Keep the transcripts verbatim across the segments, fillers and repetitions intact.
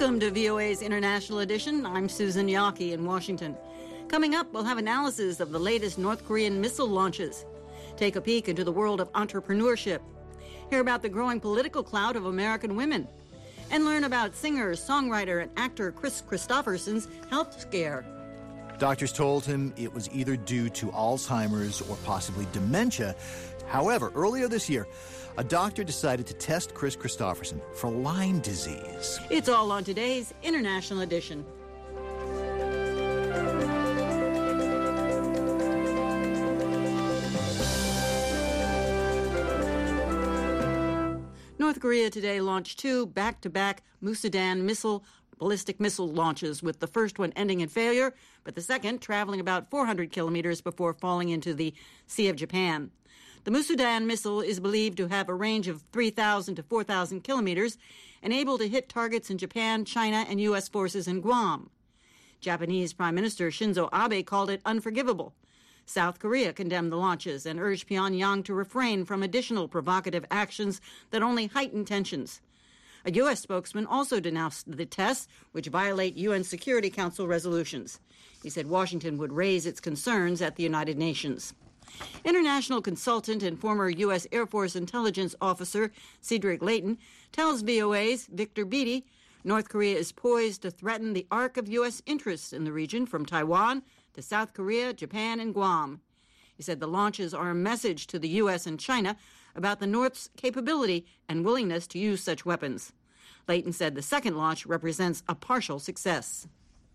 Welcome to V O A's International Edition. I'm Susan Yockey in Washington. Coming up, we'll have analysis of the latest North Korean missile launches. Take a peek into the world of entrepreneurship. Hear about the growing political clout of American women. And learn about singer, songwriter, and actor Kris Kristofferson's health scare. Doctors told him it was either due to Alzheimer's or possibly dementia. However, earlier this year, a doctor decided to test Kris Kristofferson for Lyme disease. It's all on today's International Edition. North Korea today launched two back-to-back Musudan missile ballistic missile launches, with the first one ending in failure, but the second traveling about four hundred kilometers before falling into the Sea of Japan. The Musudan missile is believed to have a range of three thousand to four thousand kilometers and able to hit targets in Japan, China, and U S forces in Guam. Japanese Prime Minister Shinzo Abe called it unforgivable. South Korea condemned the launches and urged Pyongyang to refrain from additional provocative actions that only heighten tensions. A U S spokesman also denounced the tests, which violate U N Security Council resolutions. He said Washington would raise its concerns at the United Nations. International consultant and former U S Air Force intelligence officer Cedric Leighton tells V O A's Victor Beattie North Korea is poised to threaten the arc of U S interests in the region from Taiwan to South Korea, Japan, and Guam. He said the launches are a message to the U S and China about the North's capability and willingness to use such weapons. Leighton said the second launch represents a partial success.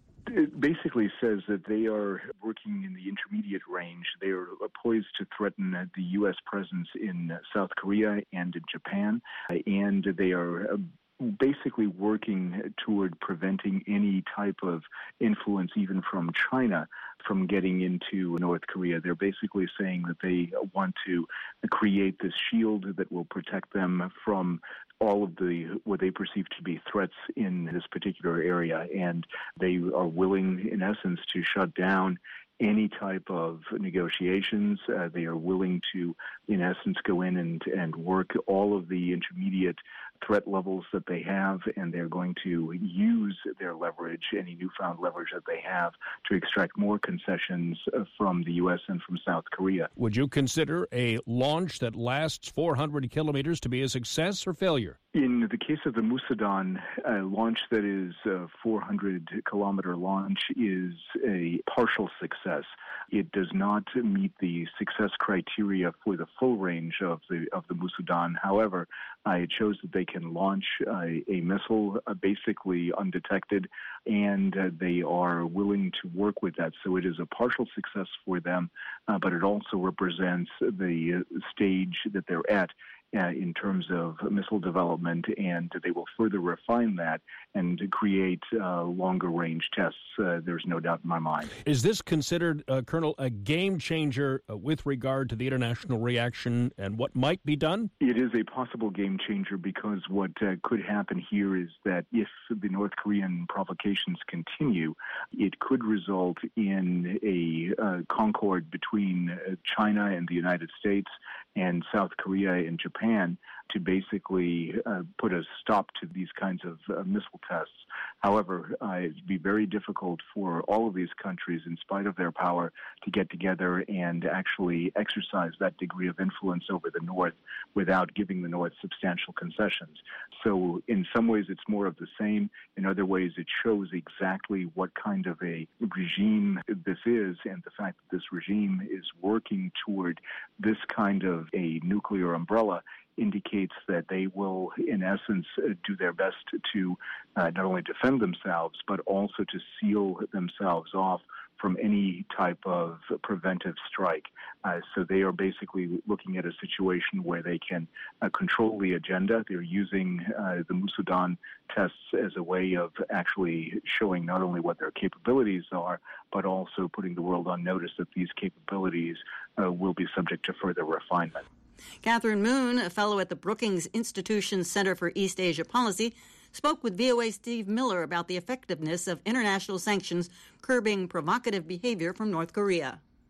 It basically says that they are working in the intermediate range. They are poised to threaten the U S presence in South Korea and in Japan, and they are basically working toward preventing any type of influence, even from China, from getting into North Korea. They're basically saying that they want to create this shield that will protect them from all of the what they perceive to be threats in this particular area, and they are willing, in essence, to shut down any type of negotiations. Uh, they are willing to, in essence, go in and, and work all of the intermediate threat levels that they have, and they're going to use their leverage, any newfound leverage that they have, to extract more concessions uh, from the U S and from South Korea. Would you consider a launch that lasts four hundred kilometers to be a success or failure? In the case of the Musudan uh, launch, that is a four hundred kilometer launch, is a partial success. It does not meet the success criteria for the full range of the of the Musudan. However, uh, it shows that they can launch uh, a missile uh, basically undetected, and uh, they are willing to work with that. So it is a partial success for them, uh, but it also represents the uh, stage that they're at Uh, in terms of missile development, and they will further refine that and create uh, longer-range tests. Uh, there's no doubt in my mind. Is this considered, uh, Colonel, a game changer uh, with regard to the international reaction and what might be done? It is a possible game changer, because what uh, could happen here is that if the North Korean provocations continue, it could result in a uh, concord between uh, China and the United States and South Korea and Japan to basically uh, put a stop to these kinds of uh, missile tests. However, uh, it'd be very difficult for all of these countries, in spite of their power, to get together and actually exercise that degree of influence over the North without giving the North substantial concessions. So in some ways, it's more of the same. In other ways, it shows exactly what kind of a regime this is, and the fact that this regime is working toward this kind of a nuclear umbrella indicates that they will, in essence, uh, do their best to uh, not only defend themselves, but also to seal themselves off from any type of preventive strike. Uh, so they are basically looking at a situation where they can uh, control the agenda. They're using uh, the Musudan tests as a way of actually showing not only what their capabilities are, but also putting the world on notice that these capabilities uh, will be subject to further refinement. Catherine Moon, a fellow at the Brookings Institution Center for East Asia Policy, spoke with V O A's Steve Miller about the effectiveness of international sanctions curbing provocative behavior from North Korea.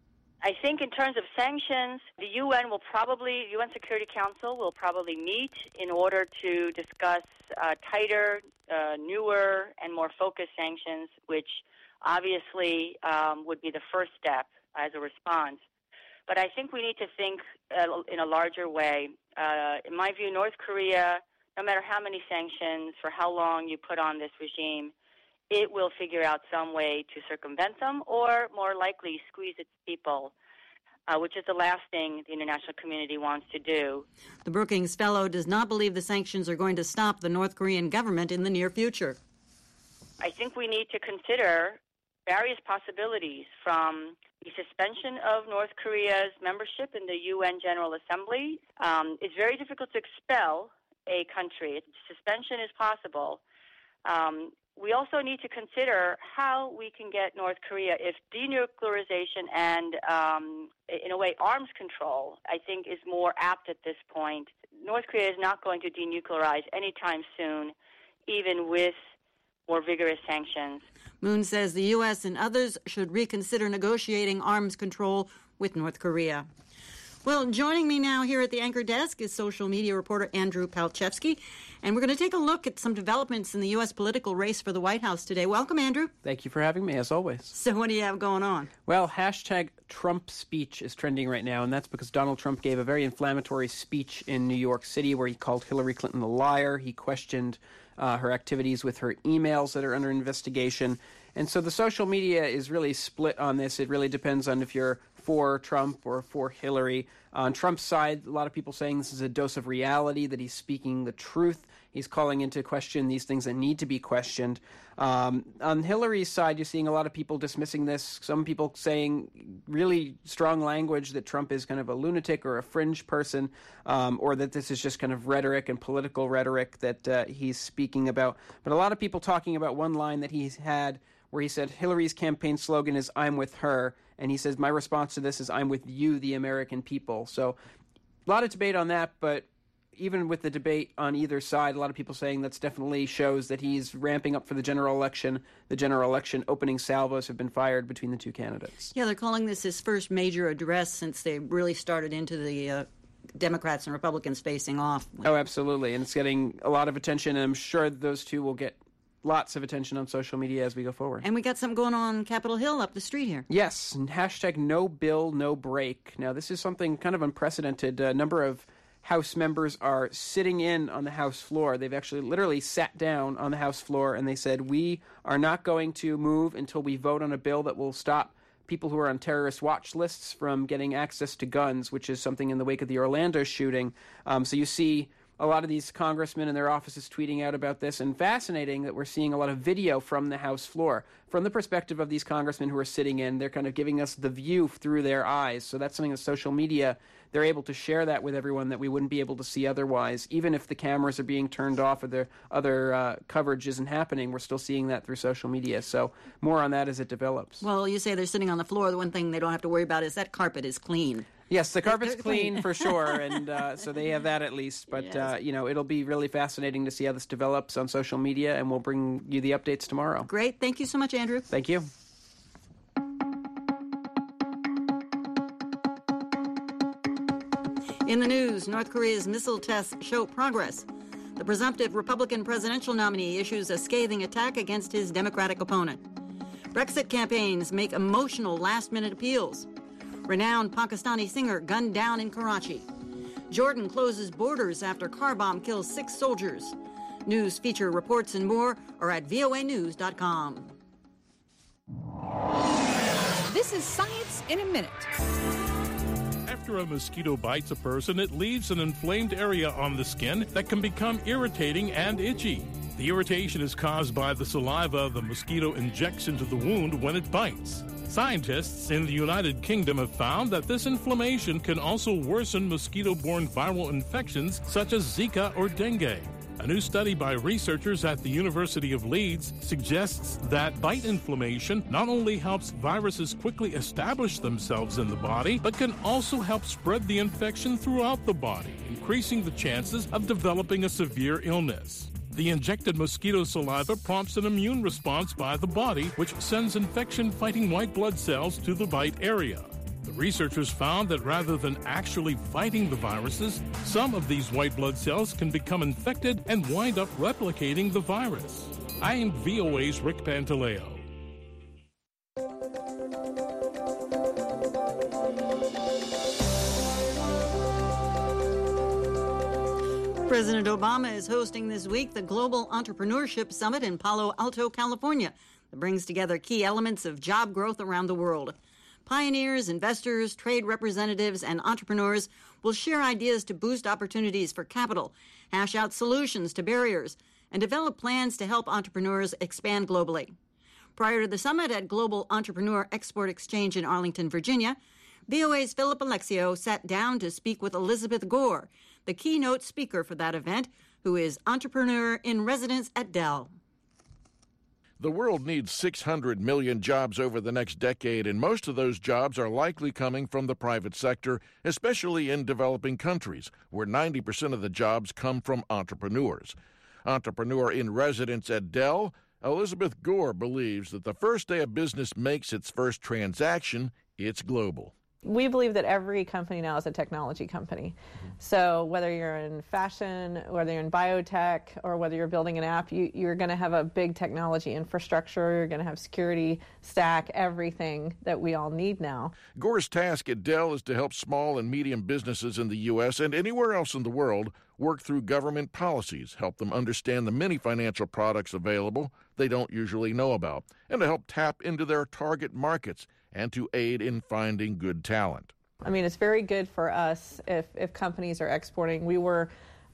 I think in terms of sanctions, the U N will probably, U N Security Council will probably meet in order to discuss uh, tighter, uh, newer, and more focused sanctions, which obviously um, would be the first step as a response. But I think we need to think uh, in a larger way. Uh, in my view, North Korea, no matter how many sanctions, for how long you put on this regime, it will figure out some way to circumvent them or, more likely, squeeze its people, uh, which is the last thing the international community wants to do. The Brookings Fellow does not believe the sanctions are going to stop the North Korean government in the near future. I think we need to consider various possibilities, from the suspension of North Korea's membership in the U N General Assembly. Um, it's very difficult to expel a country. Suspension is possible. Um, We also need to consider how we can get North Korea, if denuclearization and, um, in a way, arms control, I think, is more apt at this point. North Korea is not going to denuclearize anytime soon, even with more vigorous sanctions. Moon says the U S and others should reconsider negotiating arms control with North Korea. Well, joining me now here at the anchor desk is social media reporter Andrew Palchevsky, and we're going to take a look at some developments in the U S political race for the White House today. Welcome, Andrew. Thank you for having me, as always. So what do you have going on? Well, hashtag Trump speech is trending right now, and that's because Donald Trump gave a very inflammatory speech in New York City where he called Hillary Clinton a liar. He questioned uh, her activities with her emails that are under investigation. And so the social media is really split on this. It really depends on if you're for Trump or for Hillary. On Trump's side, a lot of people saying this is a dose of reality, that he's speaking the truth. He's calling into question these things that need to be questioned. Um, on Hillary's side, you're seeing a lot of people dismissing this. Some people saying really strong language that Trump is kind of a lunatic or a fringe person, um, or that this is just kind of rhetoric and political rhetoric that uh, he's speaking about. But a lot of people talking about one line that he's had where he said Hillary's campaign slogan is "I'm with her," and he says my response to this is "I'm with you, the American people." So a lot of debate on that, but even with the debate on either side, a lot of people saying that's definitely shows that he's ramping up for the general election. The general election opening salvos have been fired between the two candidates. Yeah, they're calling this his first major address since they really started into the uh, Democrats and Republicans facing off. Oh, absolutely, and it's getting a lot of attention, and I'm sure those two will get lots of attention on social media as we go forward. And we got something going on Capitol Hill up the street here. Yes, and hashtag no bill, no break. Now, this is something kind of unprecedented. A number of House members are sitting in on the House floor. They've actually literally sat down on the House floor, and they said, we are not going to move until we vote on a bill that will stop people who are on terrorist watch lists from getting access to guns, which is something in the wake of the Orlando shooting. Um, so you see a lot of these congressmen and their offices tweeting out about this, and fascinating that we're seeing a lot of video from the House floor. From the perspective of these congressmen who are sitting in, they're kind of giving us the view through their eyes. So that's something that social media, they're able to share that with everyone that we wouldn't be able to see otherwise. Even if the cameras are being turned off or the other uh, coverage isn't happening, we're still seeing that through social media. So more on that as it develops. Well, you say they're sitting on the floor. The one thing they don't have to worry about is that carpet is clean. Yes, the carpet's clean for sure, and uh, so they have that at least. But, yes. uh, you know, it'll be really fascinating to see how this develops on social media, and we'll bring you the updates tomorrow. Great. Thank you so much, Andrew. Thank you. In the news, North Korea's missile tests show progress. The presumptive Republican presidential nominee issues a scathing attack against his Democratic opponent. Brexit campaigns make emotional last-minute appeals. Renowned Pakistani singer gunned down in Karachi. Jordan closes borders after car bomb kills six soldiers. News, feature, reports, and more are at V O A news dot com. This is Science in a Minute. After a mosquito bites a person, it leaves an inflamed area on the skin that can become irritating and itchy. The irritation is caused by the saliva the mosquito injects into the wound when it bites. Scientists in the United Kingdom have found that this inflammation can also worsen mosquito-borne viral infections such as Zika or dengue. A new study by researchers at the University of Leeds suggests that bite inflammation not only helps viruses quickly establish themselves in the body, but can also help spread the infection throughout the body, increasing the chances of developing a severe illness. The injected mosquito saliva prompts an immune response by the body, which sends infection-fighting white blood cells to the bite area. The Researchers found that rather than actually fighting the viruses, some of these white blood cells can become infected and wind up replicating the virus. I am V O A's Rick Pantaleo. President Obama is hosting this week the Global Entrepreneurship Summit in Palo Alto, California, that brings together key elements of job growth around the world. Pioneers, investors, trade representatives, and entrepreneurs will share ideas to boost opportunities for capital, hash out solutions to barriers, and develop plans to help entrepreneurs expand globally. Prior to the summit at Global Entrepreneur Export Exchange in Arlington, Virginia, V O A's Philip Alexio sat down to speak with Elizabeth Gore, the keynote speaker for that event, who is entrepreneur in residence at Dell. The world needs six hundred million jobs over the next decade, and most of those jobs are likely coming from the private sector, especially in developing countries, where ninety percent of the jobs come from entrepreneurs. Entrepreneur in residence at Dell, Elizabeth Gore believes that the first day a business makes its first transaction, it's global. We believe that every company now is a technology company. So whether you're in fashion, whether you're in biotech, or whether you're building an app, you, you're going to have a big technology infrastructure, you're going to have security stack, everything that we all need now. Gore's task at Dell is to help small and medium businesses in the U S and anywhere else in the world work through government policies, help them understand the many financial products available they don't usually know about, and to help tap into their target markets and to aid in finding good talent. I mean, it's very good for us if, if companies are exporting. We were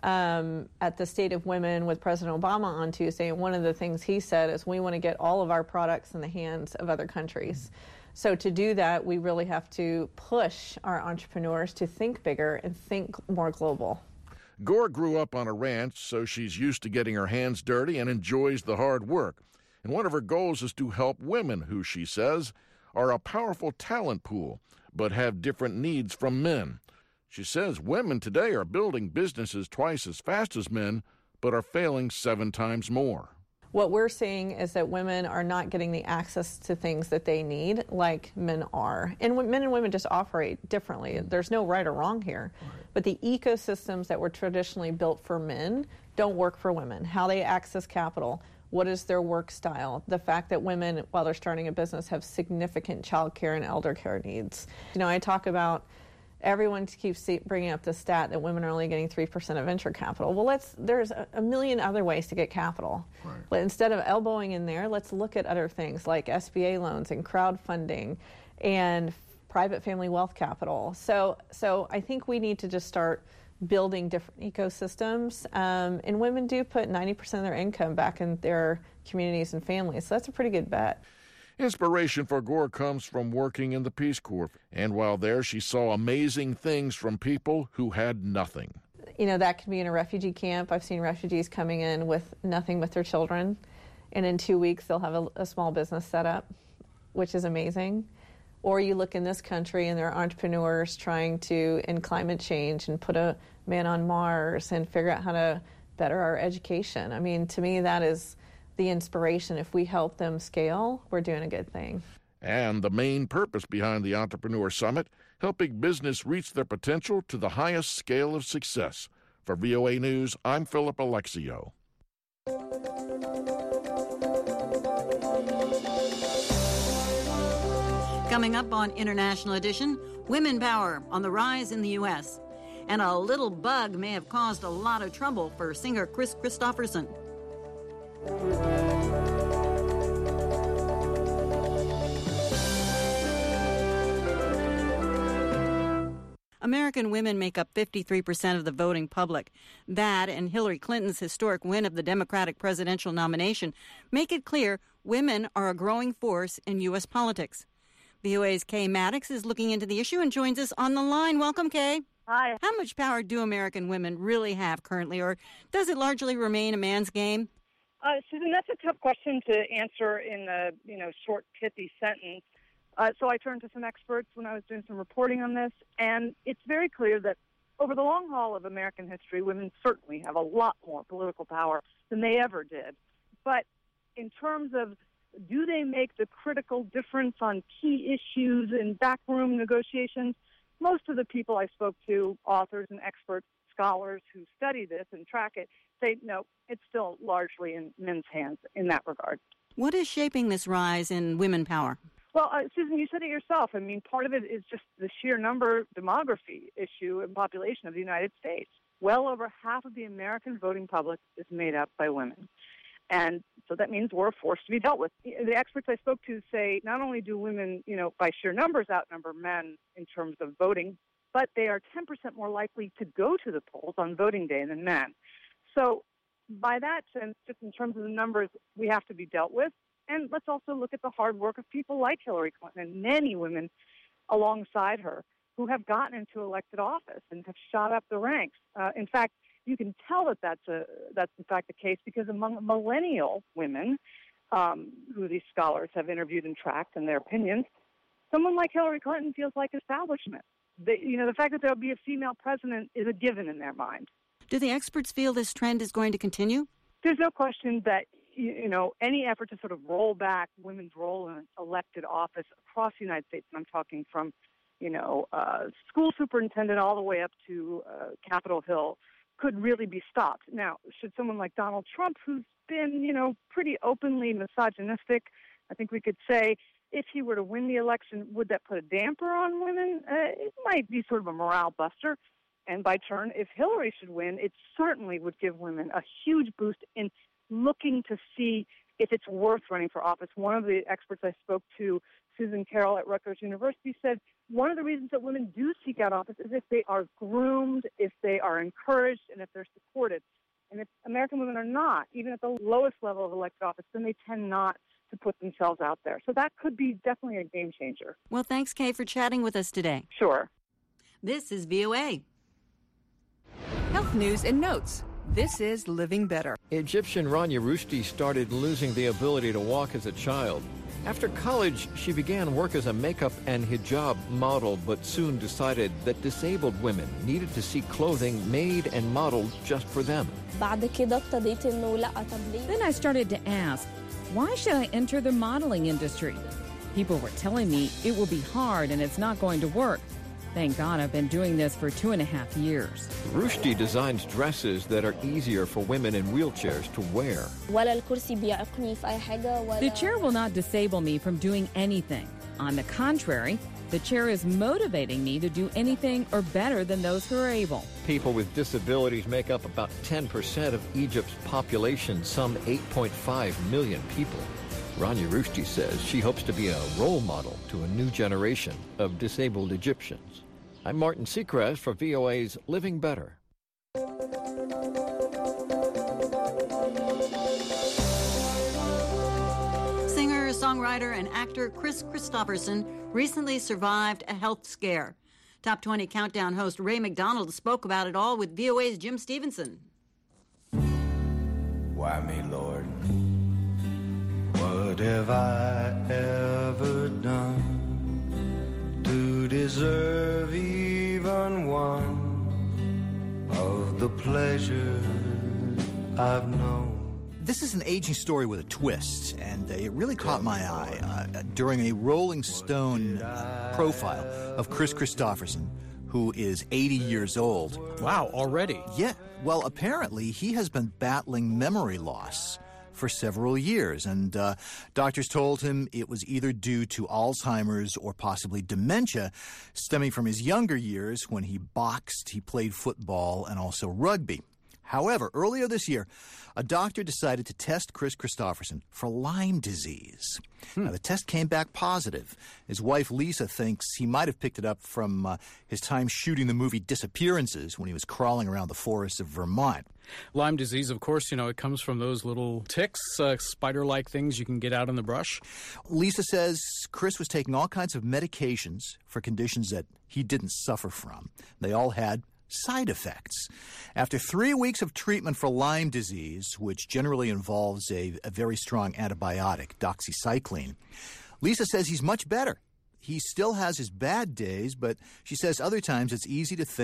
um, at the State of Women with President Obama on Tuesday, and one of the things he said is we want to get all of our products in the hands of other countries. So to do that, we really have to push our entrepreneurs to think bigger and think more global. Gore grew up on a ranch, so she's used to getting her hands dirty and enjoys the hard work. And one of her goals is to help women who, she says, are a powerful talent pool, but have different needs from men. She says women today are building businesses twice as fast as men, but are failing seven times more. What we're seeing is that women are not getting the access to things that they need like men are. And men and women just operate differently. There's no right or wrong here. But the ecosystems that were traditionally built for men don't work for women. How they access capital, what is their work style, the fact that women, while they're starting a business, have significant child care and elder care needs. You know, I talk about everyone keeps bringing up the stat that women are only getting three percent of venture capital. Well, let's, there's a, a million other ways to get capital. Right. But instead of elbowing in there, let's look at other things like S B A loans and crowdfunding and private family wealth capital. So, so I think we need to just start building different ecosystems. Um, and women do put ninety percent of their income back in their communities and families. So that's a pretty good bet. Inspiration for Gore comes from working in the Peace Corps. And while there, she saw amazing things from people who had nothing. You know, that can be in a refugee camp. I've seen refugees coming in with nothing but their children. And in two weeks, they'll have a, a small business set up, which is amazing. Or you look in this country and there are entrepreneurs trying to end climate change and put a man on Mars and figure out how to better our education. I mean, to me, that is the inspiration. If we help them scale, we're doing a good thing. And the main purpose behind the Entrepreneur Summit, helping business reach their potential to the highest scale of success. For V O A News, I'm Philip Alexio. Coming up on International Edition, women power on the rise in the U S. And a little bug may have caused a lot of trouble for singer Kris Kristofferson. American women make up fifty-three percent of the voting public. That and Hillary Clinton's historic win of the Democratic presidential nomination make it clear women are a growing force in U S politics. V O A's Kay Maddox is looking into the issue and joins us on the line. Welcome, Kay. Hi. How much power do American women really have currently, or does it largely remain a man's game? Uh, Susan, that's a tough question to answer in a you know short, pithy sentence. Uh, so I turned to some experts when I was doing some reporting on this, and it's very clear that over the long haul of American history, women certainly have a lot more political power than they ever did. But in terms of Do they make the critical difference on key issues in backroom negotiations? Most of the people I spoke to, authors and experts, scholars who study this and track it, say, no, it's still largely in men's hands in that regard. What is shaping this rise in women power? Well, uh, Susan, you said it yourself. I mean, part of it is just the sheer number demography issue and population of the United States. Well over half of the American voting public is made up by women. And so that means we're forced to be dealt with. The experts I spoke to say not only do women, you know, by sheer numbers outnumber men in terms of voting, but they are ten percent more likely to go to the polls on voting day than men. So by that sense, just in terms of the numbers, we have to be dealt with. And let's also look at the hard work of people like Hillary Clinton and many women alongside her who have gotten into elected office and have shot up the ranks. Uh, in fact, you can tell that that's, a, that's in fact the case because among millennial women, um, who these scholars have interviewed and tracked in their opinions, someone like Hillary Clinton feels like establishment. They, you know, the fact that there'll be a female president is a given in their mind. Do the experts feel this trend is going to continue? There's no question that, you know, any effort to sort of roll back women's role in elected office across the United States, and I'm talking from, you know, uh, school superintendent all the way up to uh, Capitol Hill, could really be stopped. Now, should someone like Donald Trump, who's been, you know, pretty openly misogynistic, I think we could say, if he were to win the election, would that put a damper on women? Uh, it might be sort of a morale buster. And by turn, if Hillary should win, it certainly would give women a huge boost in looking to see if it's worth running for office. One of the experts I spoke to, Susan Carroll at Rutgers University, said one of the reasons that women do seek out office is if they are groomed, if they are encouraged, and if they're supported. And if American women are not, even at the lowest level of elected office, then they tend not to put themselves out there. So that could be definitely a game changer. Well, thanks, Kay, for chatting with us today. Sure. This is V O A. Health news and notes. This is Living Better. Egyptian Rania Rushdie started losing the ability to walk as a child. After college, she began work as a makeup and hijab model, but soon decided that disabled women needed to see clothing made and modeled just for them. Then I started to ask, why should I enter the modeling industry? People were telling me it will be hard and it's not going to work. Thank God I've been doing this for two and a half years. Rushdie designs dresses that are easier for women in wheelchairs to wear. The chair will not disable me from doing anything. On the contrary, the chair is motivating me to do anything or better than those who are able. People with disabilities make up about ten percent of Egypt's population, some eight point five million people. Rania Rushdie says she hopes to be a role model to a new generation of disabled Egyptians. I'm Martin Seacrest for V O A's Living Better. Singer, songwriter, and actor Kris Kristofferson recently survived a health scare. Top twenty Countdown host Ray McDonald spoke about it all with V O A's Jim Stevenson. Why me, Lord? What have I ever done to deserve even one of the pleasures I've known? This is an aging story with a twist, and uh, it really caught my eye uh, during a Rolling Stone uh, profile of Kris Kristofferson, who is eighty years old. Wow, already? Yeah. Well, apparently he has been battling memory loss for several years, and uh, doctors told him it was either due to Alzheimer's or possibly dementia stemming from his younger years when he boxed, he played football, and also rugby. However, earlier this year, a doctor decided to test Kris Kristofferson for Lyme disease. Hmm. Now, the test came back positive. His wife, Lisa, thinks he might have picked it up from uh, his time shooting the movie Disappearances when he was crawling around the forests of Vermont. Lyme disease, of course, you know, it comes from those little ticks, uh, spider-like things you can get out in the brush. Lisa says Kris was taking all kinds of medications for conditions that he didn't suffer from. They all had side effects. After three weeks of treatment for Lyme disease, which generally involves a, a very strong antibiotic, doxycycline, Lisa says he's much better. He still has his bad days, but she says other times it's easy to think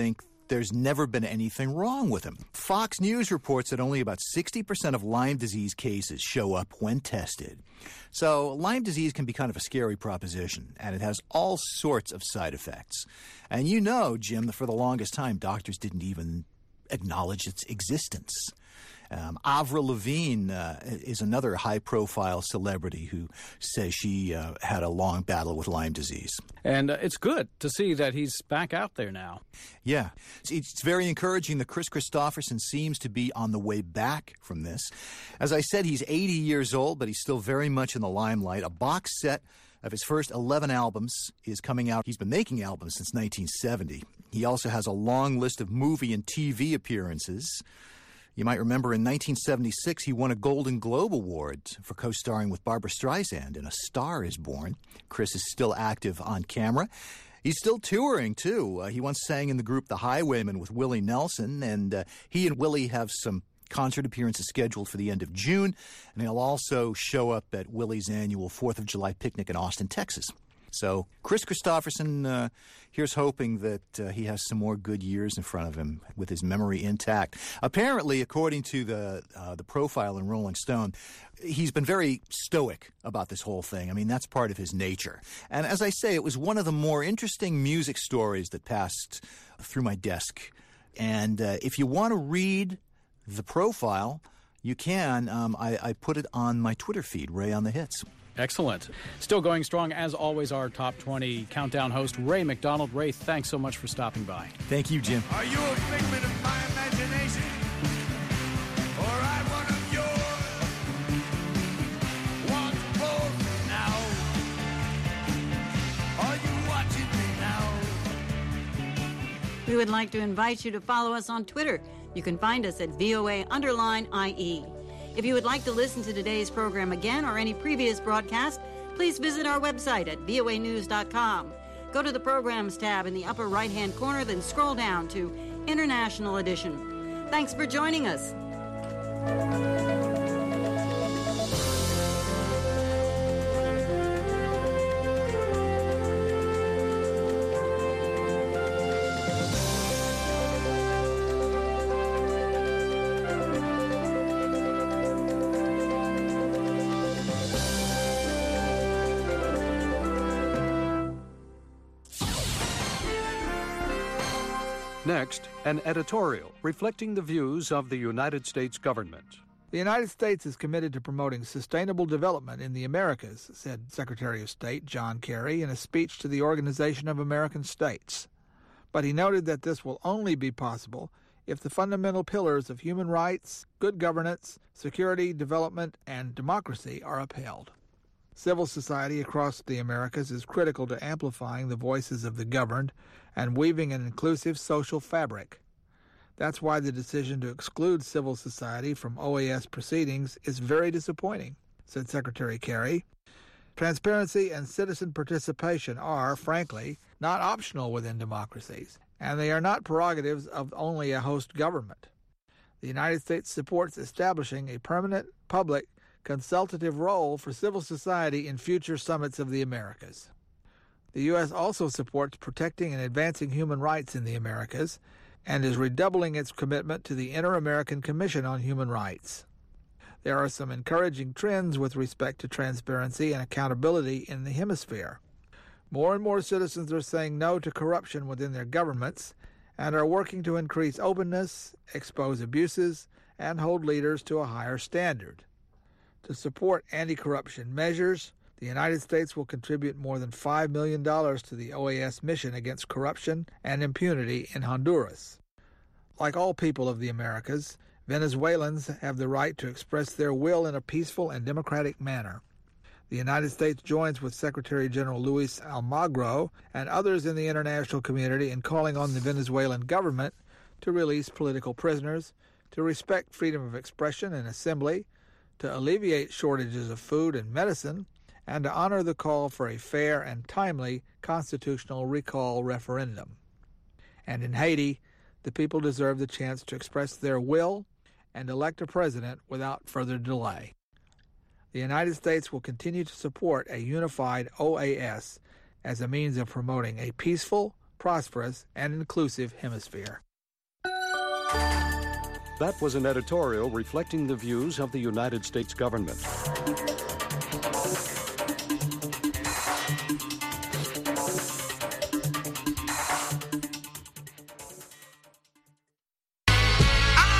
there's never been anything wrong with him. Fox News reports that only about sixty percent of Lyme disease cases show up when tested. So Lyme disease can be kind of a scary proposition, and it has all sorts of side effects. And you know, Jim, that for the longest time, doctors didn't even acknowledge its existence. Um, Avril Lavigne uh, is another high-profile celebrity who says she uh, had a long battle with Lyme disease. And uh, it's good to see that he's back out there now. Yeah. It's, it's very encouraging that Kris Kristofferson seems to be on the way back from this. As I said, he's eighty years old, but he's still very much in the limelight. A box set of his first eleven albums is coming out. He's been making albums since nineteen seventy. He also has a long list of movie and T V appearances. You might remember in nineteen seventy-six, he won a Golden Globe Award for co-starring with Barbra Streisand in A Star is Born. Kris is still active on camera. He's still touring, too. Uh, he once sang in the group The Highwaymen with Willie Nelson, and uh, he and Willie have some concert appearances scheduled for the end of June, and he'll also show up at Willie's annual fourth of July picnic in Austin, Texas. So Kris Kristofferson, uh, here's hoping that uh, he has some more good years in front of him with his memory intact. Apparently, according to the uh, the profile in Rolling Stone, he's been very stoic about this whole thing. I mean, that's part of his nature. And as I say, it was one of the more interesting music stories that passed through my desk. And uh, if you want to read the profile, you can. Um, I, I put it on my Twitter feed, Ray on the Hits. Excellent. Still going strong, as always, our Top twenty Countdown host, Ray McDonald. Ray, thanks so much for stopping by. Thank you, Jim. Are you a figment of my imagination? Or I one of yours? Want both now? Are you watching me now? We would like to invite you to follow us on Twitter. You can find us at V O A underline I E. If you would like to listen to today's program again or any previous broadcast, please visit our website at V O A news dot com. Go to the Programs tab in the upper right-hand corner, then scroll down to International Edition. Thanks for joining us. Next, an editorial reflecting the views of the United States government. The United States is committed to promoting sustainable development in the Americas, said Secretary of State John Kerry in a speech to the Organization of American States. But he noted that this will only be possible if the fundamental pillars of human rights, good governance, security, development, and democracy are upheld. Civil society across the Americas is critical to amplifying the voices of the governed and weaving an inclusive social fabric. That's why the decision to exclude civil society from O A S proceedings is very disappointing, said Secretary Kerry. Transparency and citizen participation are, frankly, not optional within democracies, and they are not prerogatives of only a host government. The United States supports establishing a permanent, public, consultative role for civil society in future summits of the Americas. The U S also supports protecting and advancing human rights in the Americas and is redoubling its commitment to the Inter-American Commission on Human Rights. There are some encouraging trends with respect to transparency and accountability in the hemisphere. More and more citizens are saying no to corruption within their governments and are working to increase openness, expose abuses, and hold leaders to a higher standard. To support anti-corruption measures, the United States will contribute more than five million dollars to the O A S mission against corruption and impunity in Honduras. Like all people of the Americas, Venezuelans have the right to express their will in a peaceful and democratic manner. The United States joins with Secretary General Luis Almagro and others in the international community in calling on the Venezuelan government to release political prisoners, to respect freedom of expression and assembly, to alleviate shortages of food and medicine, and to honor the call for a fair and timely constitutional recall referendum. And in Haiti, the people deserve the chance to express their will and elect a president without further delay. The United States will continue to support a unified O A S as a means of promoting a peaceful, prosperous, and inclusive hemisphere. That was an editorial reflecting the views of the United States government.